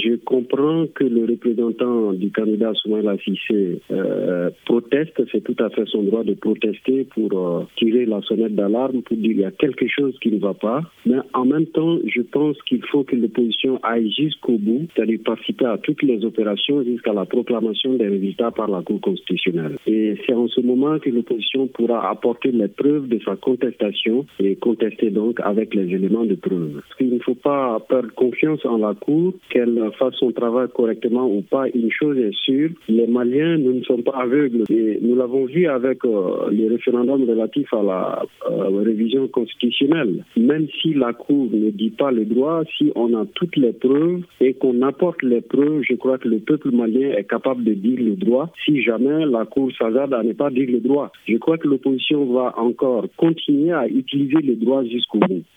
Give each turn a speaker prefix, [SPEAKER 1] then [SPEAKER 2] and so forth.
[SPEAKER 1] Je comprends que le représentant du candidat Soumaïla Cissé proteste, c'est tout à fait son droit de protester pour tirer la sonnette d'alarme, pour dire qu'il y a quelque chose qui ne va pas. Mais en même temps, je pense qu'il faut que l'opposition aille jusqu'au bout, c'est-à-dire participer à toutes les opérations jusqu'à la proclamation des résultats par la Cour constitutionnelle. Et c'est en ce moment que l'opposition pourra apporter les preuves de sa contestation et contester donc avec les éléments de preuve. Il ne faut pas perdre confiance en la Cour, qu'elle fasse son travail correctement ou pas. Une chose est sûre, les Maliens, nous ne sommes pas aveugles. Et nous l'avons vu avec le référendum relatif à la révision constitutionnelle. Même si la Cour ne dit pas le droit, si on a toutes les preuves et qu'on apporte les preuves, je crois que le peuple malien est capable de dire le droit si jamais la Cour s'hasarde à ne pas dire le droit. Je crois que l'opposition va encore continuer à utiliser le droit jusqu'au bout.